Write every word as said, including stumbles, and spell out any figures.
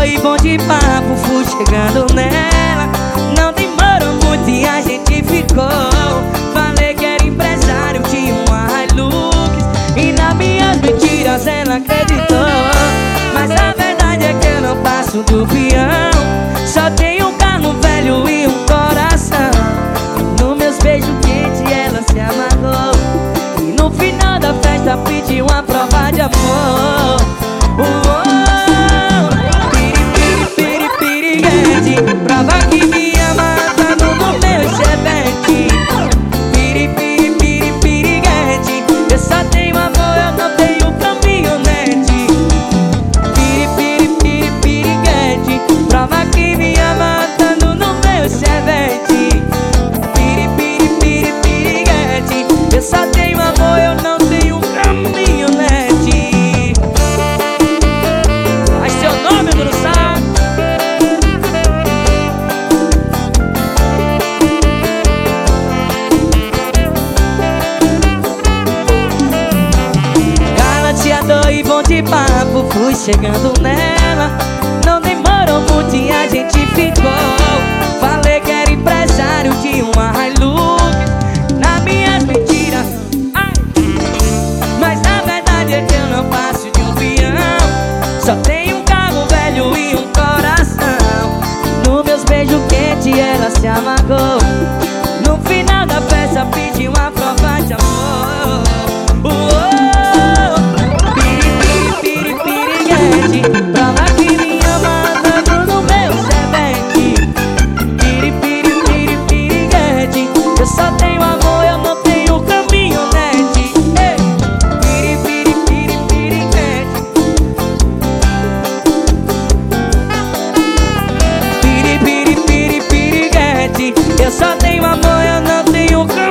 e bom de papo, fui chegando nela. Não demorou muito e a gente ficou. Falei que era empresário, tinha uma Hilux, e nas minhas mentiras ela acreditou. Mas a verdade é que eu não passo do peão. Só tenho um carro velho e um coração. E nos meus beijos quentes ela se amargou. E no final da festa pediu uma prova de amor. Uou, piri, piri, piri, piriguete, prova que me ama, tá no meu chevette. Piri, piri, piri, piriguete, eu só tenho amor, eu não tenho caminhonete. Piri, piri, piri, piriguete, prova que me ama, tá no meu chevette. Piri, piri, piri, piriguete, eu só tenho amor, eu não tenho caminhonete. Faz seu nome, Bruno Sá. Galateador e bom de papo, fui chegando nela. Não demorou muito e a gente ficou. Falei que era empresário de uma Hilux, nas minhas mentiras, ai. Mas a verdade é que eu não passo de um peão. Só tenho um carro velho e um coração. Nos meus beijos quentes ela se amargou. No final da festa pediu uma prova de amor. Uou, piri, piri, piri, piriguete, prova que me ama, dando no meu chevette. Piri, piri, piri, piriguete, eu só tenho amor, eu não tenho caminhonete. Ei, piri, piri, piri, piriguete. Piri, piri, piri, piriguete, eu só tenho amor, eu não tenho caminhonete.